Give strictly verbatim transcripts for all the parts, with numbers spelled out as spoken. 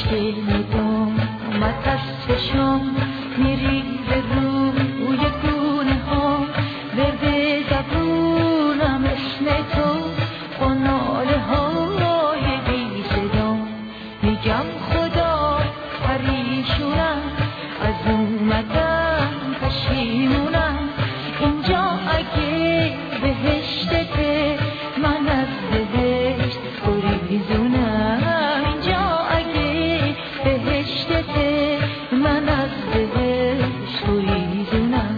میدم اومد از چشم میریزه روی گونه ها ورد زبونم اسم تو با ناله های بی صدا میگم خدا پریشونم از اومدم پشیمونم اینجا اگه بهشتته من از بهشت گریزونم اینجا اگه بهشتته من از بهشت گریزونم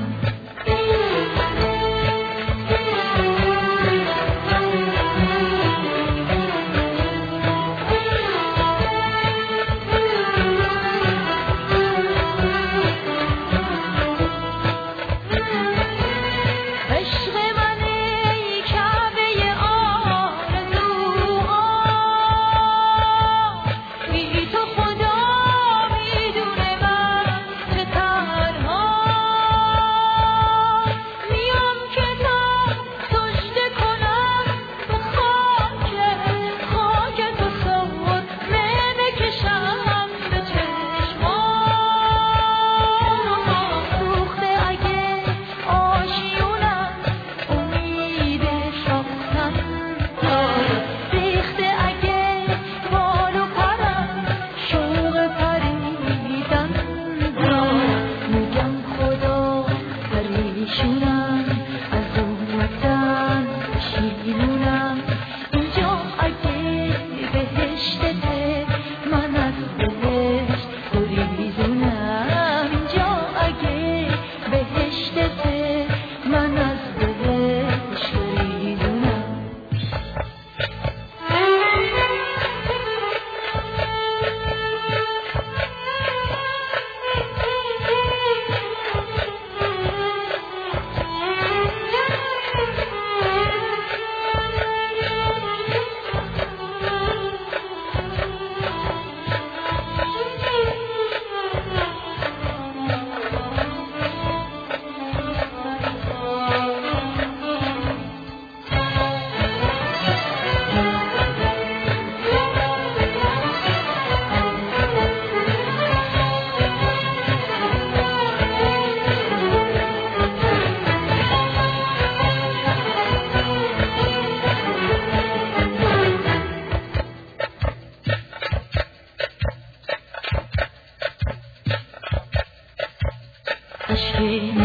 عشق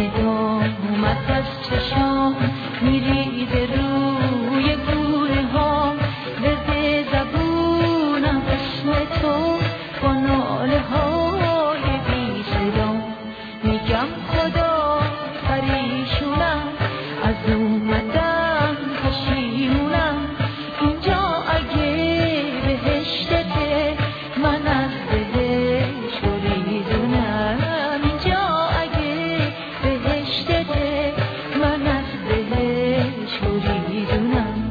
ندام اومد از چشام میریزه روی گونه ها ورد زبونم اسم تو با ناله های بی صدا میگم خدا پریشونم از اومدم پشیمونم اینجا اگه بهشتته من از بهشت گریزونم اینجا اگه بهشتته من از بهشت گریزونم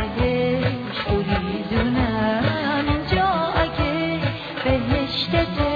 بهشتت